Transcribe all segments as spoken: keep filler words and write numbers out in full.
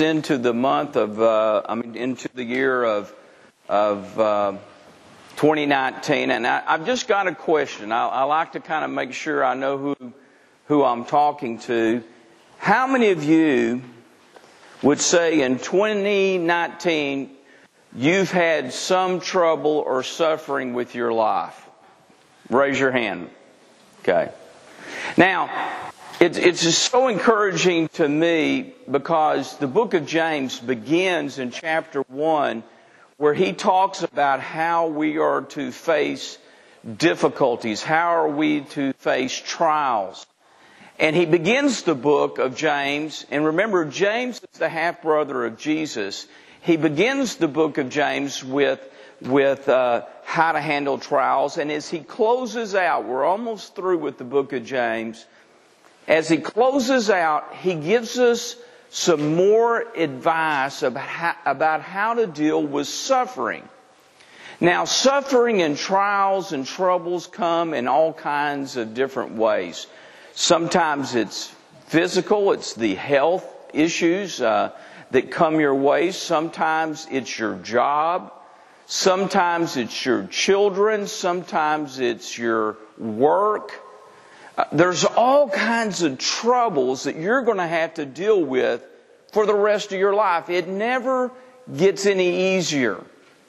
us into the month of, uh, I mean, into the year of of uh, twenty nineteen, and I, I've just got a question. I, I like to kind of make sure I know who who I'm talking to. How many of you would say in twenty nineteen you've had some trouble or suffering with your life? Raise your hand. Okay. Now, it's, it's just so encouraging to me because the book of James begins in chapter one where he talks about how we are to face difficulties, how are we to face trials. And he begins the book of James, and remember, James is the half-brother of Jesus. He begins the book of James with, with uh, how to handle trials, and as he closes out, we're almost through with the book of James, as he closes out, he gives us some more advice about how, about how to deal with suffering. Now, suffering and trials and troubles come in all kinds of different ways. Sometimes it's physical, it's the health issues uh, that come your way. Sometimes it's your job. Sometimes it's your children. Sometimes it's your work. Uh, there's all kinds of troubles that you're going to have to deal with for the rest of your life. It never gets any easier.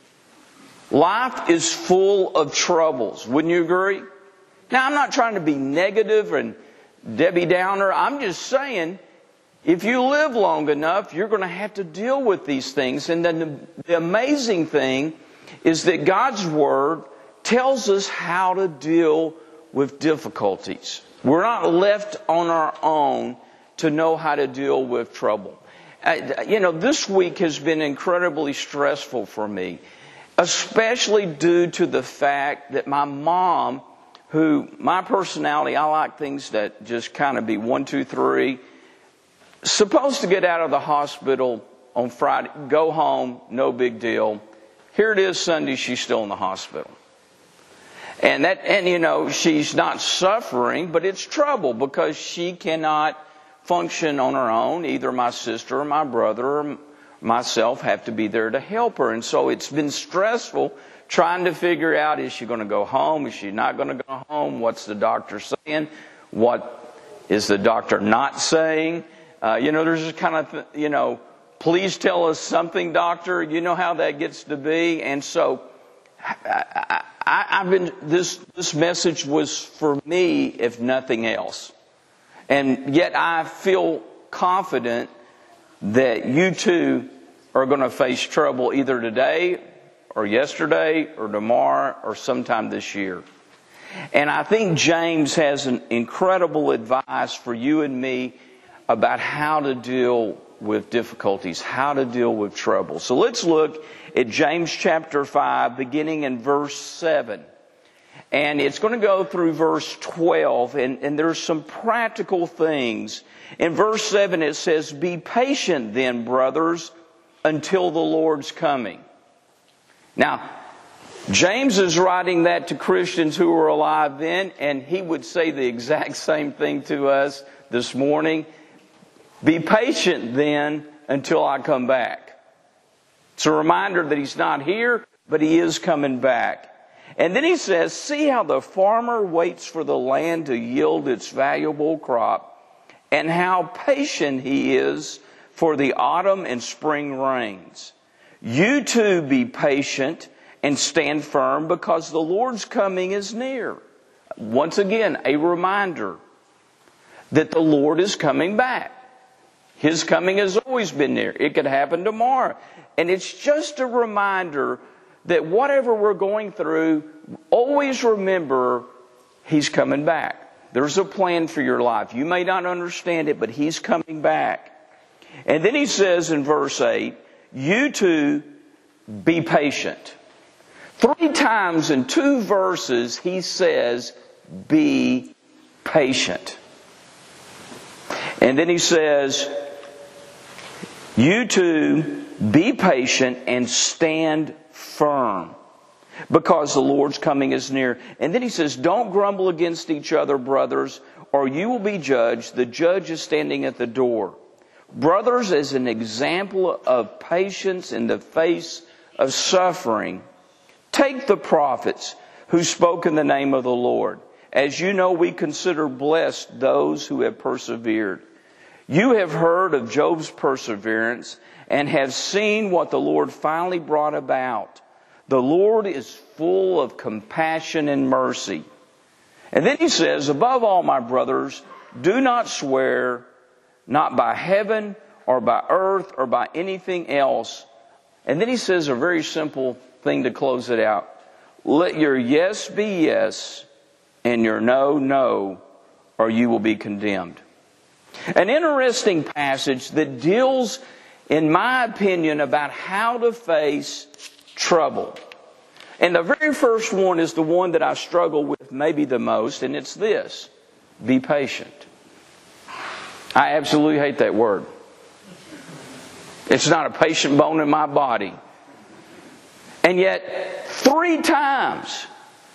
Life is full of troubles. Wouldn't you agree? Now, I'm not trying to be negative and Debbie Downer. I'm just saying, if you live long enough, you're going to have to deal with these things. And then the, the amazing thing is that God's Word tells us how to deal with difficulties. We're not left on our own to know how to deal with trouble. Uh, you know, this week has been incredibly stressful for me, especially due to the fact that my mom, who, my personality, I like things that just kind of be one, two, three, supposed to get out of the hospital on Friday, go home, no big deal. Here it is Sunday, she's still in the hospital. And that, and you know, she's not suffering, but it's trouble because she cannot function on her own. Either my sister or my brother or myself have to be there to help her. And so it's been stressful trying to figure out, is she going to go home? Is she not going to go home? What's the doctor saying? What is the doctor not saying? Uh, you know, there's this kind of, th- you know, please tell us something, doctor. You know how that gets to be. And so I, I, I've been, this, this message was for me, if nothing else. And yet I feel confident that you too are going to face trouble either today or yesterday or tomorrow or sometime this year. And I think James has an incredible advice for you and me about how to deal with difficulties, how to deal with trouble. So let's look at James chapter five, beginning in verse seven. And it's going to go through verse twelve, and, and there's some practical things. In verse seven it says, "Be patient then, brothers, until the Lord's coming." Now, James is writing that to Christians who were alive then, and he would say the exact same thing to us this morning. Be patient then until I come back. It's a reminder that he's not here, but he is coming back. And then he says, "See how the farmer waits for the land to yield its valuable crop, and how patient he is for the autumn and spring rains. You too be patient and stand firm, because the Lord's coming is near." Once again, a reminder that the Lord is coming back. His coming has always been near. It could happen tomorrow. And it's just a reminder that whatever we're going through, always remember He's coming back. There's a plan for your life. You may not understand it, but He's coming back. And then he says in verse eight, "You too be patient." Three times in two verses he says, be patient. And then he says, "You too be patient and stand firm, because the Lord's coming is near." And then he says, "Don't grumble against each other, brothers, or you will be judged. The judge is standing at the door. brothers, as an example of patience in the face of suffering, take the prophets who spoke in the name of the Lord. As you know, we consider blessed those who have persevered. You have heard of Job's perseverance and have seen what the Lord finally brought about. The Lord is full of compassion and mercy. And then he says, above all, my brothers, do not swear, not by heaven or by earth or by anything else. And then he says a very simple thing to close it out. Let your yes be yes and your no, no, or you will be condemned. An interesting passage that deals, in my opinion, about how to face trouble. And the very first one is the one that I struggle with maybe the most, and it's this: be patient. I absolutely hate that word. It's not a patient bone in my body. And yet, three times,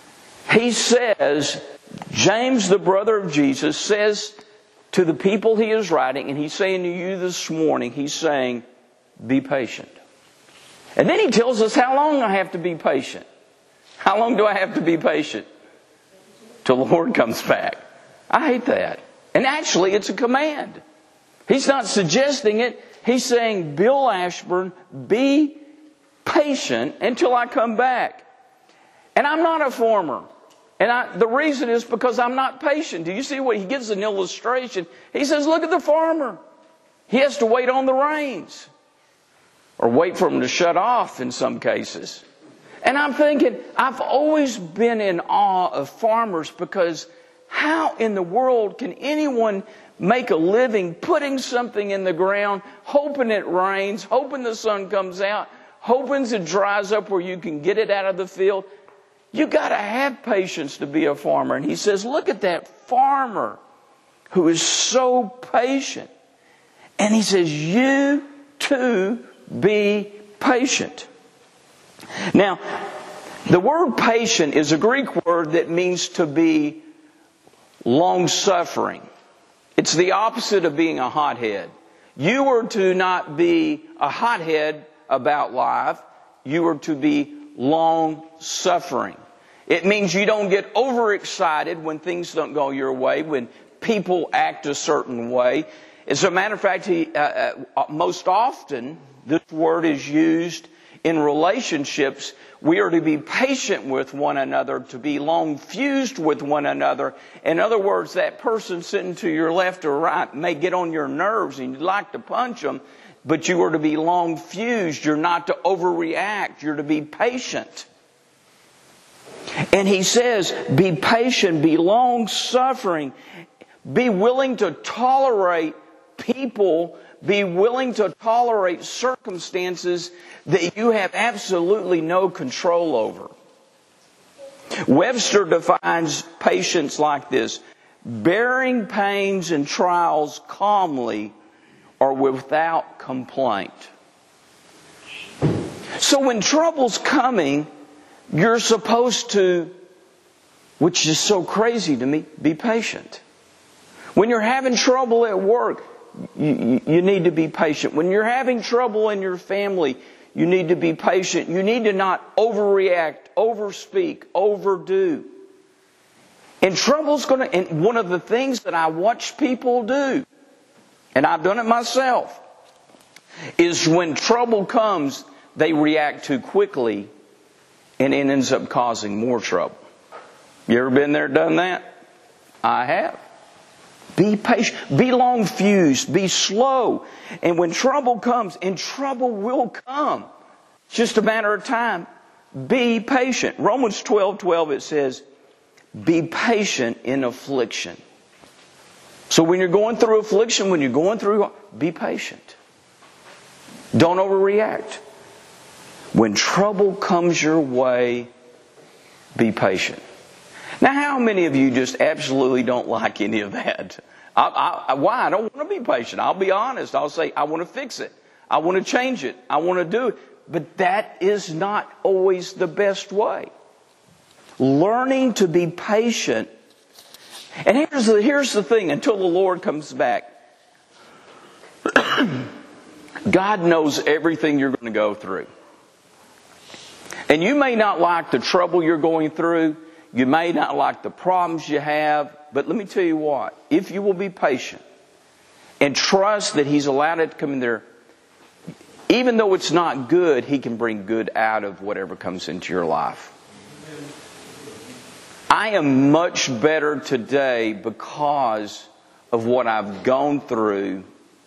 he says, James, the brother of Jesus, says to the people he is writing, and he's saying to you this morning, he's saying, be patient. And then he tells us how long I have to be patient. How long do I have to be patient? Till the Lord comes back. I hate that. And actually, it's a command. He's not suggesting it. He's saying, Bill Ashburn, be patient until I come back. And I'm not a farmer. And I, the reason is because I'm not patient. Do you see what he gives an illustration? He says, look at the farmer. He has to wait on the rains. Or wait for them to shut off in some cases. And I'm thinking, I've always been in awe of farmers, because how in the world can anyone make a living putting something in the ground, hoping it rains, hoping the sun comes out, hoping it dries up where you can get it out of the field? You got to have patience to be a farmer. And he says, look at that farmer who is so patient. And he says, you too be patient. Now, the word patient is a Greek word that means to be long-suffering. It's the opposite of being a hothead. You are to not be a hothead about life. You are to be long-suffering. It means you don't get overexcited when things don't go your way, when people act a certain way. As a matter of fact, he, uh, uh, most often this word is used in relationships. We are to be patient with one another, to be long-fused with one another. In other words, that person sitting to your left or right may get on your nerves and you'd like to punch them, but you are to be long-fused. You're not to overreact. You're to be patient. And he says, be patient, be long-suffering, be willing to tolerate people, be willing to tolerate circumstances that you have absolutely no control over. Webster defines patience like this: bearing pains and trials calmly or without complaint. So when trouble's coming, you're supposed to, which is so crazy to me, be patient. When you're having trouble at work, you, you need to be patient. When you're having trouble in your family, you need to be patient. You need to not overreact, overspeak, overdo. And trouble's going to, and one of the things that I watch people do, and I've done it myself, is when trouble comes, they react too quickly, and it ends up causing more trouble. You ever been there, done that? I have. Be patient. Be long-fused. Be slow. And when trouble comes, and trouble will come, it's just a matter of time, be patient. Romans twelve twelve, it says, be patient in affliction. So when you're going through affliction, when you're going through, be patient. Don't overreact. When trouble comes your way, be patient. Now, how many of you just absolutely don't like any of that? I, I, why? I don't want to be patient. I'll be honest. I'll say, I want to fix it. I want to change it. I want to do it. But that is not always the best way. Learning to be patient. And here's the, here's the thing, until the Lord comes back. God knows everything you're going to go through. And you may not like the trouble you're going through. You may not like the problems you have. But let me tell you what. If you will be patient and trust that He's allowed it to come in there, even though it's not good, He can bring good out of whatever comes into your life. I am much better today because of what I've gone through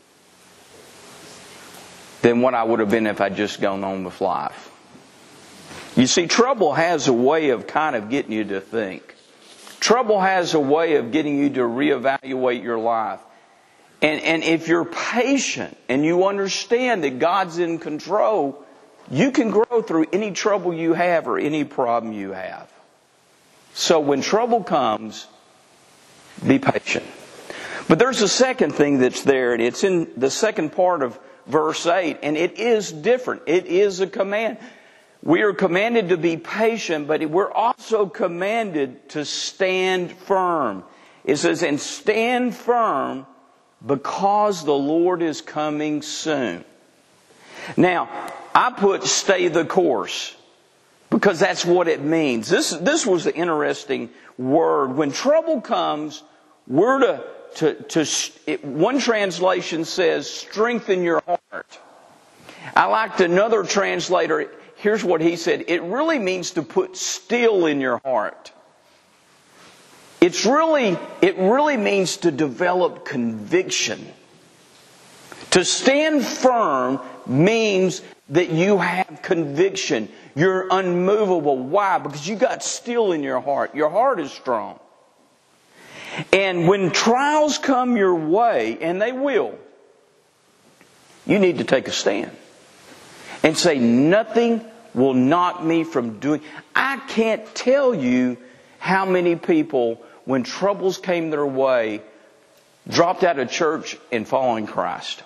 than what I would have been if I'd just gone on with life. You see, trouble has a way of kind of getting you to think. Trouble has a way of getting you to reevaluate your life. And, and if you're patient and you understand that God's in control, you can grow through any trouble you have or any problem you have. So when trouble comes, be patient. But there's a second thing that's there, and it's in the second part of verse eight, and it is different. It is a command. We are commanded to be patient, but we're also commanded to stand firm. It says, and stand firm because the Lord is coming soon. Now, I put stay the course because that's what it means. This, this was an interesting word. When trouble comes, we're to, to, to it, one translation says, strengthen your heart. I liked another translator. Here's what he said. It really means to put steel in your heart. It's really, it really means to develop conviction. To stand firm means that you have conviction. You're unmovable. Why? Because you got steel in your heart. Your heart is strong. And when trials come your way, and they will, you need to take a stand. And say, nothing will knock me from doing. I can't tell you how many people, when troubles came their way, dropped out of church and following Christ.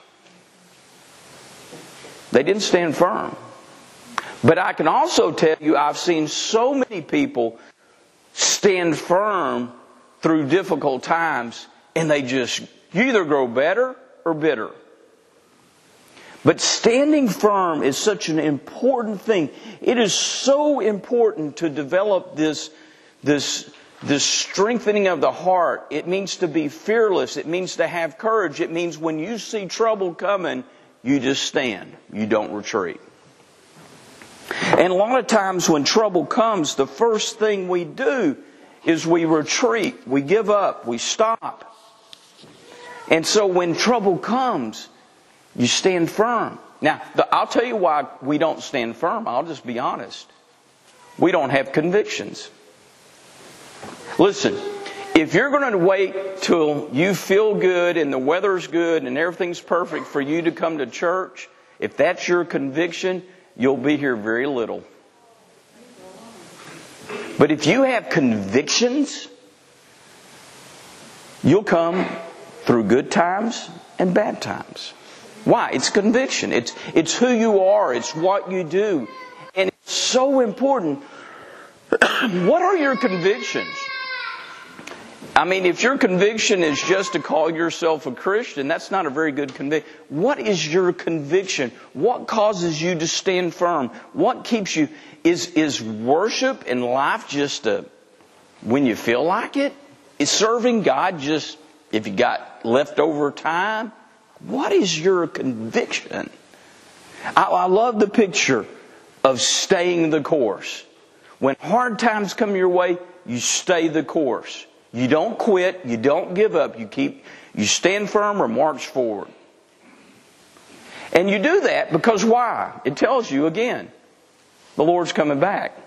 They didn't stand firm. But I can also tell you, I've seen so many people stand firm through difficult times, and they just, you either grow better or bitter. But standing firm is such an important thing. It is so important to develop this, this, this strengthening of the heart. It means to be fearless. It means to have courage. It means when you see trouble coming, you just stand. You don't retreat. And a lot of times when trouble comes, the first thing we do is we retreat. We give up. We stop. And so when trouble comes, you stand firm. Now, I'll tell you why we don't stand firm. I'll just be honest. We don't have convictions. Listen, if you're going to wait till you feel good and the weather's good and everything's perfect for you to come to church, if that's your conviction, you'll be here very little. But if you have convictions, you'll come through good times and bad times. Why? It's conviction. It's, it's who you are. It's what you do. And it's so important. What are your convictions? I mean, if your conviction is just to call yourself a Christian, that's not a very good conviction. What is your conviction? What causes you to stand firm? What keeps you? Is, is worship and life just a, when you feel like it? Is serving God just if you got leftover time? What is your conviction? I, I love the picture of staying the course. When hard times come your way, you stay the course. You don't quit. You don't give up. You keep, you stand firm or march forward. And you do that because why? It tells you again, the Lord's coming back.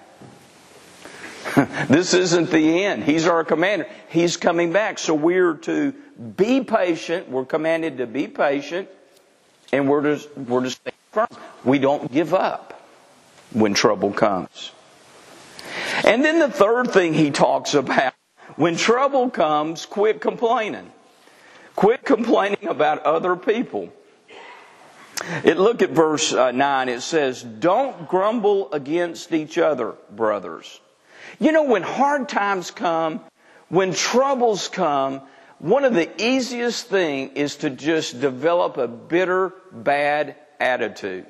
This isn't the end. He's our commander. He's coming back. So we're to be patient. We're commanded to be patient. And we're to, we're to stay firm. We don't give up when trouble comes. And then the third thing he talks about, when trouble comes, quit complaining. Quit complaining about other people. It, look at verse uh, nine. It says, don't grumble against each other, brothers. You know, when hard times come, when troubles come, one of the easiest things is to just develop a bitter, bad attitude.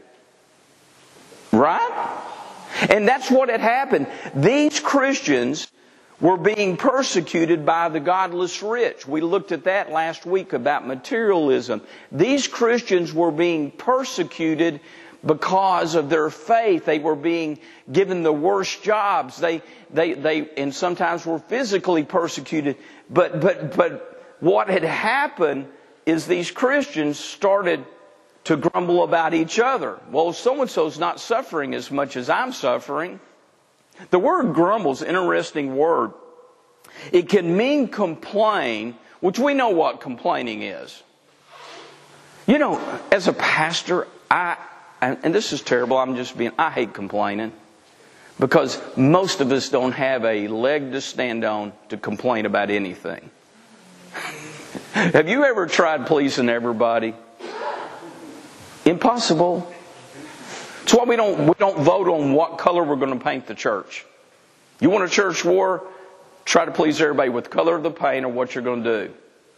Right? And that's what had happened. These Christians were being persecuted by the godless rich. We looked at that last week about materialism. These Christians were being persecuted because of their faith. They were being given the worst jobs. They, they, they, and sometimes were physically persecuted. But, but, but what had happened is these Christians started to grumble about each other. Well, so-and-so's not suffering as much as I'm suffering. The word grumble is an interesting word. It can mean complain, which we know what complaining is. You know, as a pastor, I, and this is terrible, I'm just being, I hate complaining. Because most of us don't have a leg to stand on to complain about anything. Have you ever tried pleasing everybody? Impossible. That's why we don't we don't vote on what color we're going to paint the church. You want a church war? Try to please everybody with the color of the paint or what you're going to do.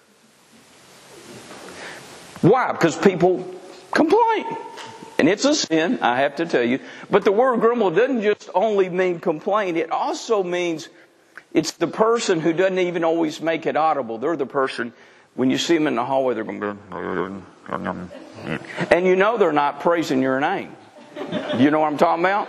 Why? Because people complain. And it's a sin, I have to tell you. But the word grumble doesn't just only mean complain. It also means it's the person who doesn't even always make it audible. They're the person, when you see them in the hallway, they're going to... And you know they're not praising your name. You know what I'm talking about?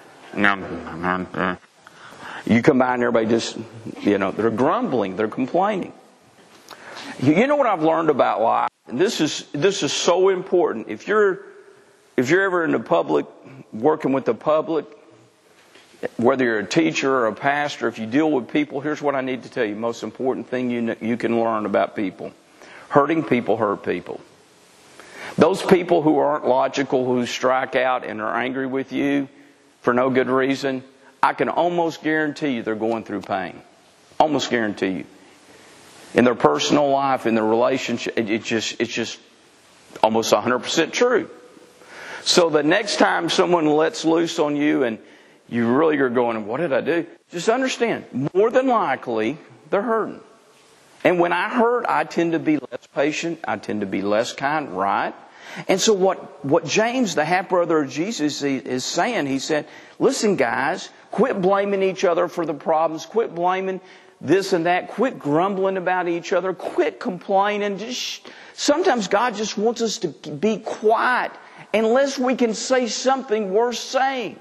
You come by and everybody just, you know, they're grumbling, they're complaining. You know what I've learned about life? And this is this is so important. If you're if you're ever in the public, working with the public, whether you're a teacher or a pastor, if you deal with people, here's what I need to tell you. Most important thing you you can learn about people. Hurting people hurt people. Those people who aren't logical, who strike out and are angry with you for no good reason, I can almost guarantee you they're going through pain. Almost guarantee you. In their personal life, in their relationship, it, it just, it's just almost one hundred percent true. So the next time someone lets loose on you and you really are going, what did I do? Just understand, more than likely, they're hurting. And when I hurt, I tend to be less patient. I tend to be less kind, right? And so what, what James, the half-brother of Jesus, is saying, he said, listen guys, quit blaming each other for the problems. Quit blaming this and that. Quit grumbling about each other. Quit complaining. Just, sometimes God just wants us to be quiet unless we can say something worth saying.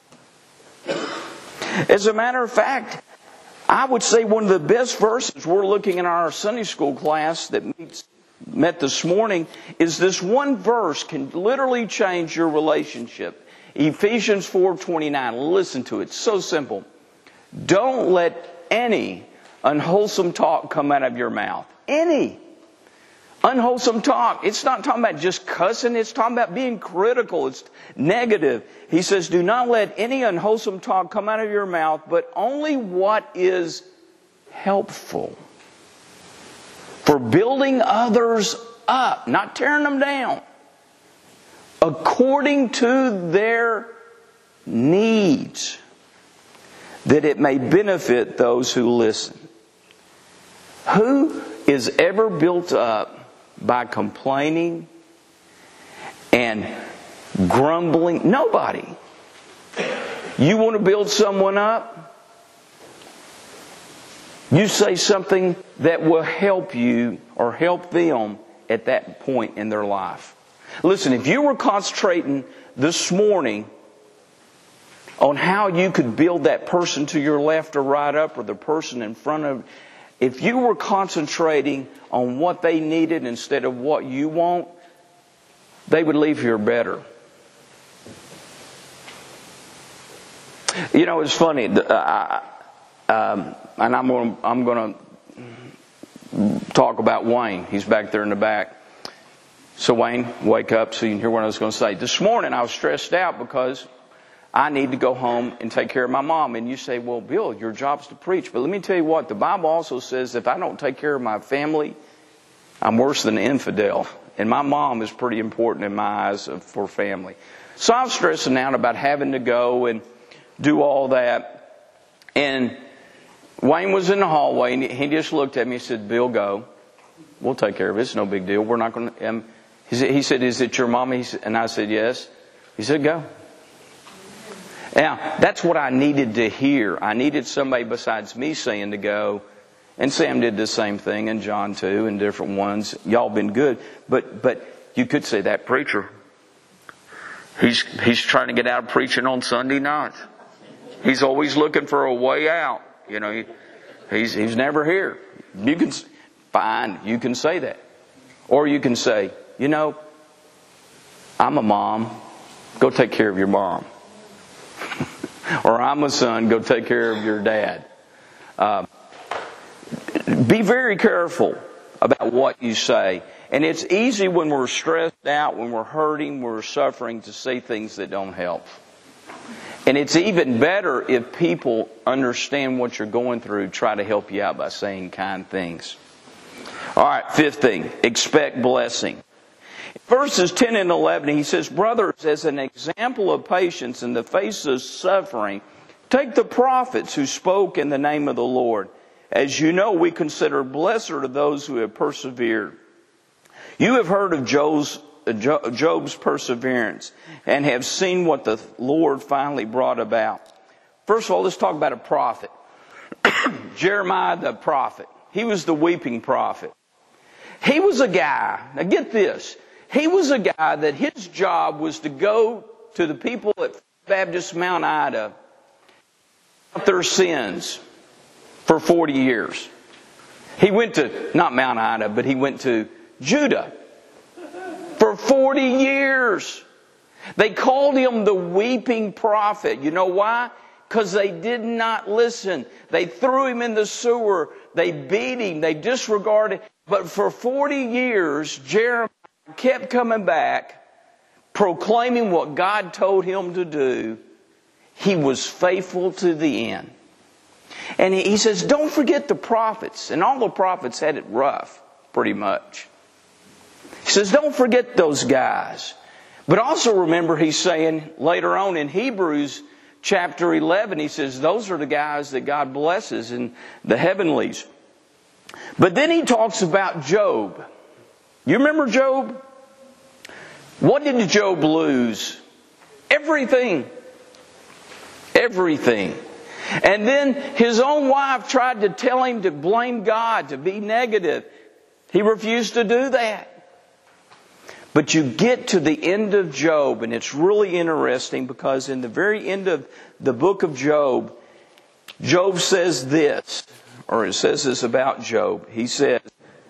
As a matter of fact, I would say one of the best verses we're looking in our Sunday school class that meets, met this morning is this one verse can literally change your relationship. Ephesians four twenty-nine. Listen to it. It's so simple. Don't let any unwholesome talk come out of your mouth. Any. Unwholesome talk. It's not talking about just cussing. It's talking about being critical. It's negative. He says, do not let any unwholesome talk come out of your mouth, but only what is helpful for building others up, not tearing them down, according to their needs, that it may benefit those who listen. Who is ever built up by complaining and grumbling? Nobody. You want to build someone up? You say something that will help you or help them at that point in their life. Listen, if you were concentrating this morning on how you could build that person to your left or right up, or the person in front of, if you were concentrating on what they needed instead of what you want, they would leave here better. You know, it's funny. I, um, and I'm going I'm going to talk about Wayne. He's back there in the back. So Wayne, wake up so you can hear what I was going to say. This morning I was stressed out because I need to go home and take care of my mom. And you say, well, Bill, your job's to preach. But let me tell you what, the Bible also says if I don't take care of my family, I'm worse than an infidel. And my mom is pretty important in my eyes for family. So I was stressing out about having to go and do all that. And Wayne was in the hallway and he just looked at me and said, Bill, go. we'll take care of it. It's no big deal. We're not going to... Um, he, said, he said, is it your mama? He said, and I said, yes. He said, go. Now, that's what I needed to hear. I needed somebody besides me saying to go. And Sam did the same thing, and John too, and different ones. Y'all been good. But but you could say that preacher, he's he's trying to get out of preaching on Sunday nights. He's always looking for a way out. You know, he, he's he's never here. You can, fine, you can say that. Or you can say, you know, I'm a mom. Go take care of your mom. Or I'm a son. Go take care of your dad. Uh, Be very careful about what you say. And it's easy when we're stressed out, when we're hurting, we're suffering, to say things that don't help. And it's even better if people understand what you're going through, try to help you out by saying kind things. All right, fifth thing, expect blessing. Verses ten and eleven, he says, brothers, as an example of patience in the face of suffering, take the prophets who spoke in the name of the Lord. As you know, we consider blessed are those who have persevered. You have heard of Job's, Job's perseverance and have seen what the Lord finally brought about. First of all, let's talk about a prophet. Jeremiah the prophet. He was the weeping prophet. He was a guy, now get this, he was a guy that his job was to go to the people at Baptist Mount Ida about their sins. For forty years. He went to, not Mount Ida, but he went to Judah. For forty years. They called him the weeping prophet. You know why? Because they did not listen. They threw him in the sewer. They beat him. They disregarded. But for forty years, Jeremiah kept coming back, proclaiming what God told him to do. He was faithful to the end. And he says, don't forget the prophets. And all the prophets had it rough, pretty much. He says, don't forget those guys. But also remember, he's saying later on in Hebrews chapter eleven, he says, those are the guys that God blesses in the heavenlies. But then he talks about Job. You remember Job? What did Job lose? Everything. Everything. And then his own wife tried to tell him to blame God, to be negative. He refused to do that. But you get to the end of Job, and it's really interesting because in the very end of the book of Job, Job says this, or it says this about Job. He says,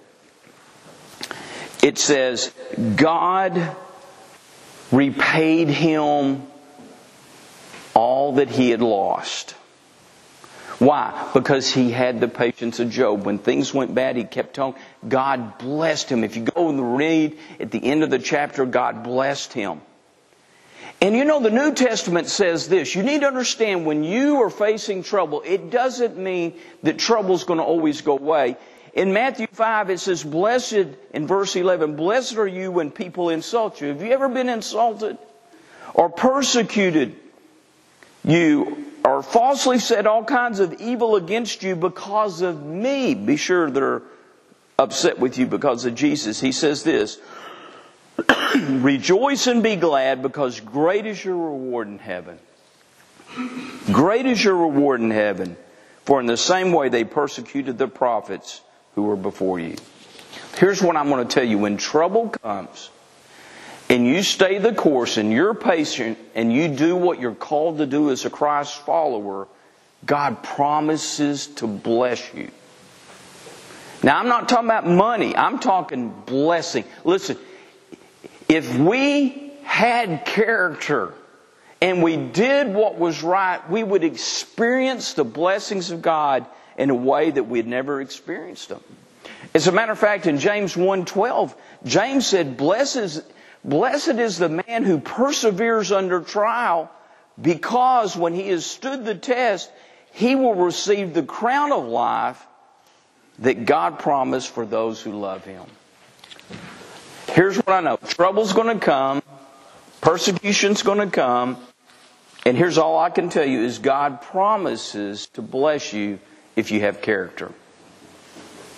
it says, God repaid him all that he had lost. Why? Because he had the patience of Job. When things went bad, he kept on. God blessed him. If you go and read at the end of the chapter, God blessed him. And you know, the New Testament says this. You need to understand, when you are facing trouble, it doesn't mean that trouble's going to always go away. In Matthew five, it says, blessed, in verse eleven, blessed are you when people insult you. Have you ever been insulted or persecuted you, or falsely said all kinds of evil against you because of me? Be sure they're upset with you because of Jesus. He says this, rejoice and be glad, because great is your reward in heaven. Great is your reward in heaven. For in the same way they persecuted the prophets who were before you. Here's what I'm going to tell you. When trouble comes, and you stay the course, and you're patient, and you do what you're called to do as a Christ follower, God promises to bless you. Now, I'm not talking about money. I'm talking blessing. Listen, if we had character and we did what was right, we would experience the blessings of God in a way that we'd never experienced them. As a matter of fact, in James one twelve, James said, Blessed is, blessed is the man who perseveres under trial, because when he has stood the test, he will receive the crown of life that God promised for those who love Him. Here's what I know. Trouble's going to come. Persecution's going to come. And here's all I can tell you is God promises to bless you if you have character.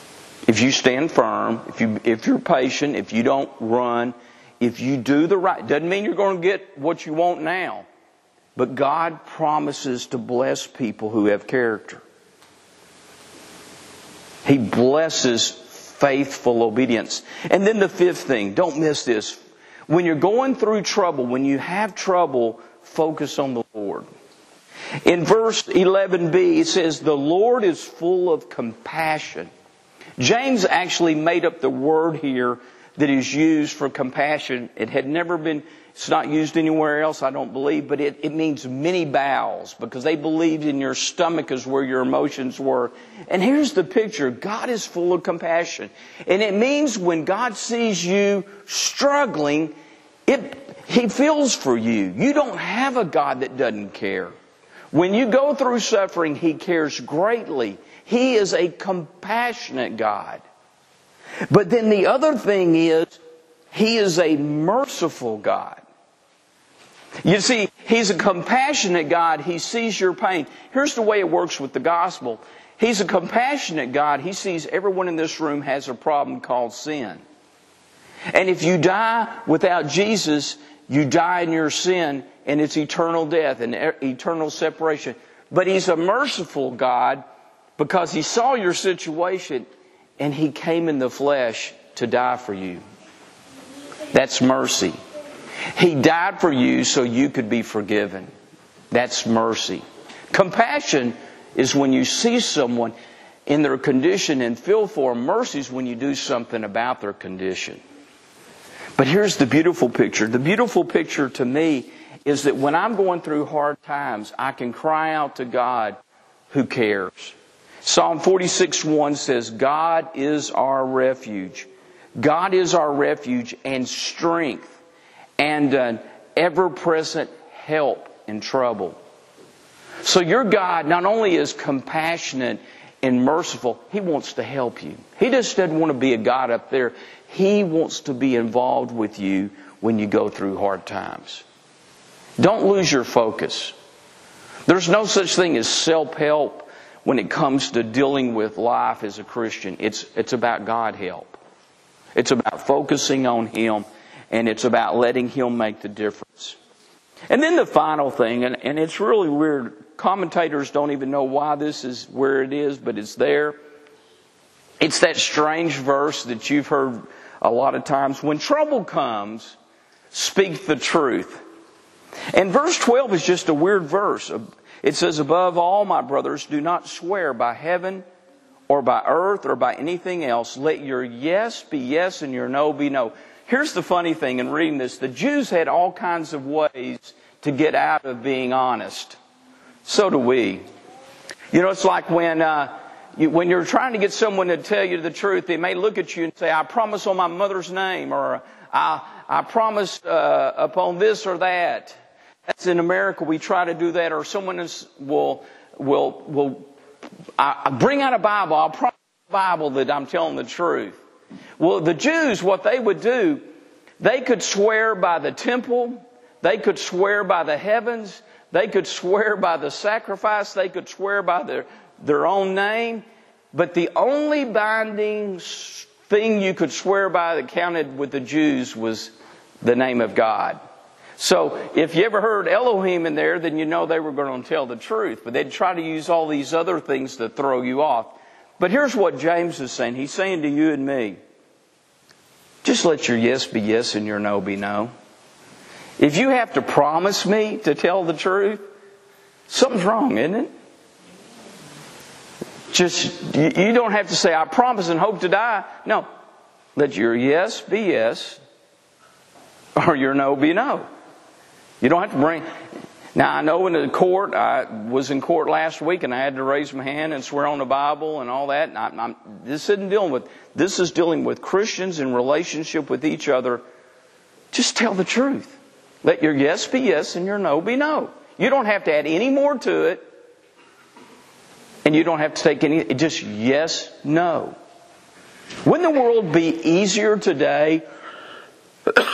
if you stand firm, if you if you're patient, if you don't run, if you do the right, doesn't mean you're going to get what you want now. But God promises to bless people who have character. He blesses faithful obedience. And then the fifth thing, don't miss this. When you're going through trouble, when you have trouble, focus on the Lord. In verse eleven b, it says, the Lord is full of compassion. James actually made up the word here that is used for compassion. It had never been, it's not used anywhere else, I don't believe, but it, it means many bowels, because they believed in your stomach is where your emotions were. And here's the picture. God is full of compassion. And it means when God sees you struggling, it, He feels for you. You don't have a God that doesn't care. When you go through suffering, He cares greatly. He is a compassionate God. But then the other thing is, He is a merciful God. You see, He's a compassionate God. He sees your pain. Here's the way it works with the gospel. He's a compassionate God. He sees everyone in this room has a problem called sin. And if you die without Jesus, you die in your sin, and it's eternal death and eternal separation. But He's a merciful God because He saw your situation and He came in the flesh to die for you. That's mercy. He died for you so you could be forgiven. That's mercy. Compassion is when you see someone in their condition and feel for them. Mercy is when you do something about their condition. But here's the beautiful picture. The beautiful picture to me is that when I'm going through hard times, I can cry out to God who cares. Psalm forty-six one says, God is our refuge. God is our refuge and strength and an ever-present help in trouble. So your God not only is compassionate and merciful, He wants to help you. He just doesn't want to be a God up there. He wants to be involved with you when you go through hard times. Don't lose your focus. There's no such thing as self-help when it comes to dealing with life as a Christian. It's, it's about God help. It's about focusing on Him, and it's about letting Him make the difference. And then the final thing, and, and it's really weird. Commentators don't even know why this is where it is, but it's there. It's that strange verse that you've heard a lot of times. When trouble comes, speak the truth. And verse twelve is just a weird verse. It says, above all, my brothers, do not swear by heaven or by earth or by anything else. Let your yes be yes and your no be no. Here's the funny thing in reading this. The Jews had all kinds of ways to get out of being honest. So do we. You know, it's like when uh, you, when you're trying to get someone to tell you the truth, they may look at you and say, I promise on my mother's name, or I, I promise uh, upon this or that. That's in America, we try to do that, or someone is, will will will I, I bring out a Bible. I'll promise the Bible that I'm telling the truth. Well, the Jews, what they would do, they could swear by the temple, they could swear by the heavens, they could swear by the sacrifice, they could swear by their their own name, but the only binding thing you could swear by that counted with the Jews was the name of God. So if you ever heard Elohim in there, then you know they were going to tell the truth. But they'd try to use all these other things to throw you off. But here's what James is saying. He's saying to you and me, just let your yes be yes and your no be no. If you have to promise me to tell the truth, something's wrong, isn't it? Just, you don't have to say, I promise and hope to die. No. Let your yes be yes or your no be no. You don't have to bring... Now, I know in the court, I was in court last week and I had to raise my hand and swear on the Bible and all that. And I'm, I'm, this isn't dealing with... This is dealing with Christians in relationship with each other. Just tell the truth. Let your yes be yes and your no be no. You don't have to add any more to it. And you don't have to take any... Just yes, no. Wouldn't the world be easier today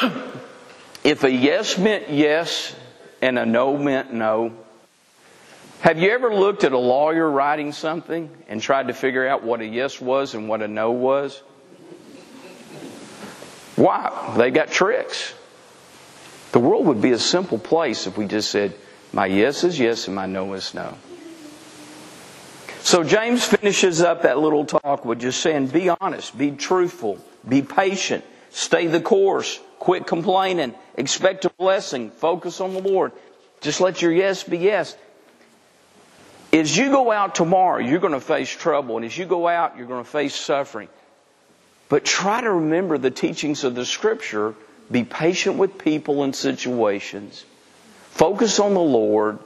if a yes meant yes and a no meant no? Have you ever looked at a lawyer writing something and tried to figure out what a yes was and what a no was? Why? They got tricks. The world would be a simple place if we just said, my yes is yes and my no is no. So James finishes up that little talk with just saying, be honest, be truthful, be patient, stay the course, quit complaining, expect a blessing, focus on the Lord. Just let your yes be yes. As you go out tomorrow, you're going to face trouble. And as you go out, you're going to face suffering. But try to remember the teachings of the Scripture. Be patient with people and situations. Focus on the Lord.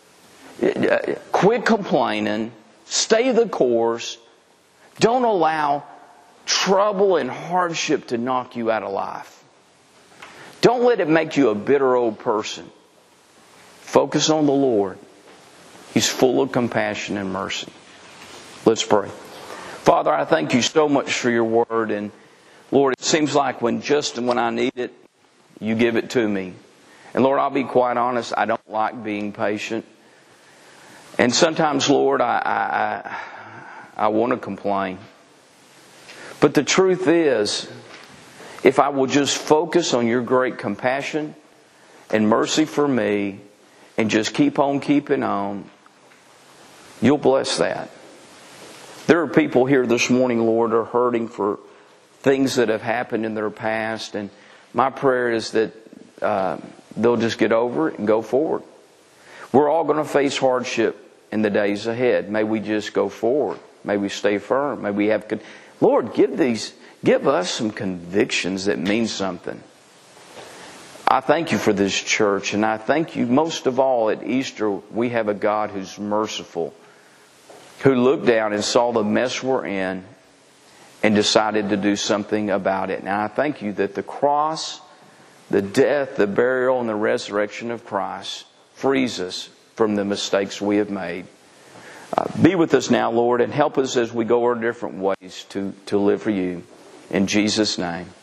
Quit complaining. Stay the course. Don't allow trouble and hardship to knock you out of life. Don't let it make you a bitter old person. Focus on the Lord. He's full of compassion and mercy. Let's pray. Father, I thank you so much for your word. And Lord, it seems like when just when I need it, you give it to me. And Lord, I'll be quite honest, I don't like being patient. And sometimes, Lord, I, I, I, I want to complain. But the truth is, if I will just focus on your great compassion and mercy for me and just keep on keeping on, you'll bless that. There are people here this morning, Lord, are hurting for things that have happened in their past. And my prayer is that uh, they'll just get over it and go forward. We're all going to face hardship in the days ahead. May we just go forward. May we stay firm. May we have... Con- Lord, give these, give us some convictions that mean something. I thank you for this church, and I thank you most of all at Easter we have a God who's merciful, who looked down and saw the mess we're in and decided to do something about it. And I thank you that the cross, the death, the burial, and the resurrection of Christ frees us from the mistakes we have made. Uh, be with us now, Lord, and help us as we go our different ways to, to live for you. In Jesus' name.